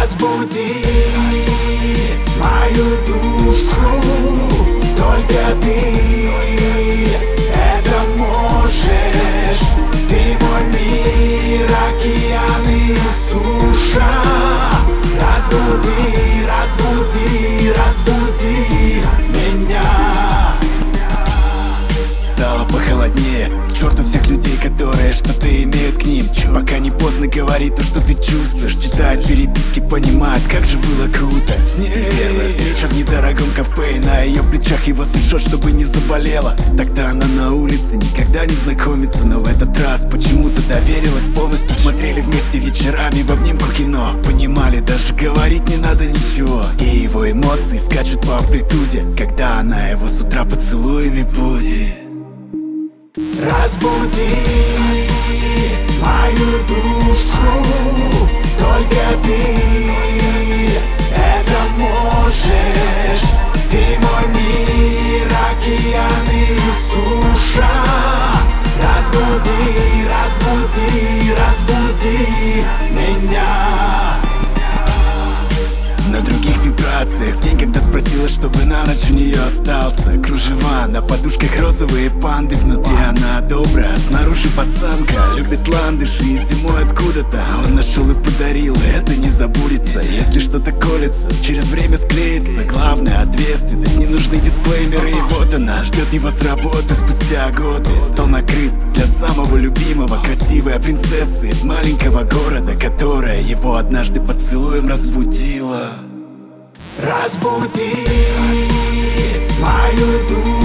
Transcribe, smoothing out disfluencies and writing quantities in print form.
Разбуди мою душу, только ты это можешь. Ты мой мир, океан и суша. Разбуди, разбуди, разбуди меня. Стало похолоднее, к черту всех людей, которые что-то имеют к ним. Пока не поздно говорить то, что ты чувствуешь. Читать переписки, понимать, как же было круто с ней. Первая встреча в недорогом кафе, и на ее плечах его свитшот, чтобы не заболела. Тогда она на улице, никогда не знакомится, но в этот раз почему-то доверилась полностью. Смотрели вместе вечерами в обнимку кино. Понимали, даже говорить не надо ничего. И его эмоции скачут по амплитуде, когда она его с утра поцелуями будет. Разбуди мою душу, только ты это можешь. Ты мой мир, океан и суша. Разбуди, разбуди, разбуди меня. На других вибрациях, в день, когда спросила, чтобы на ночь у нее остался. Кружева на подушках, розовые панды. Внутри она добрая, снаружи пацанка. Любит ландыши и зимой откуда-то он нашел и подарил. Это не забудется, если что-то колется, через время склеится. Главное — ответственность, не нужны дисклеймеры. И вот она ждет его с работы спустя годы. Стол накрыт для самого любимого, красивая принцесса из маленького города, которая его однажды поцелуем разбудила. Разбуди мою душу,